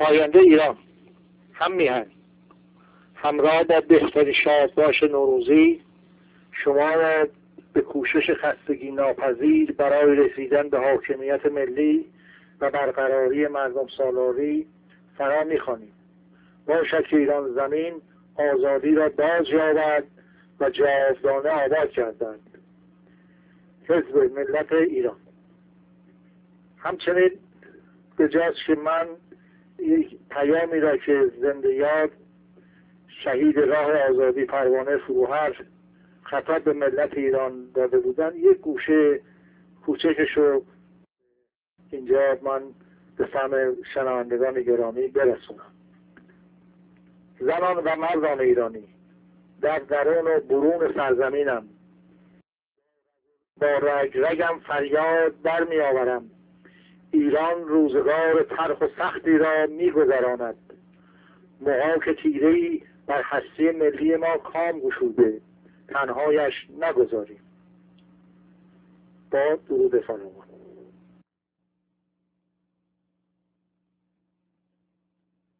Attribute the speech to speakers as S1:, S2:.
S1: پاینده ایران هم میهن همراه با بهترین شادباش نوروزی شما را به کوشش خستگی ناپذیر برای رسیدن به حاکمیت ملی و برقراری مردم سالاری فرا می‌خوانیم. باشد که ایران زمین آزادی را باز یابد و جاودانه آباد گردد. حزب ملت ایران. همچنین بجاست که من یک پیامی را که زنده یاد شهید راه آزادی پروانه فروهر خطاب به ملت ایران داده بودن، یک گوشه کوچکشو اینجا من به فهم شنوندگان گرامی برسونم. زنان و مردان ایرانی، در درون و برون سرزمینم با رگ رگم فریاد در می آورم. ایران روزگار تلخ و سختی را می گذراند. محاک تیره‌ای بر هستی ملی ما کام گشوده، تنهایش نگذاریم. با درود فراوان.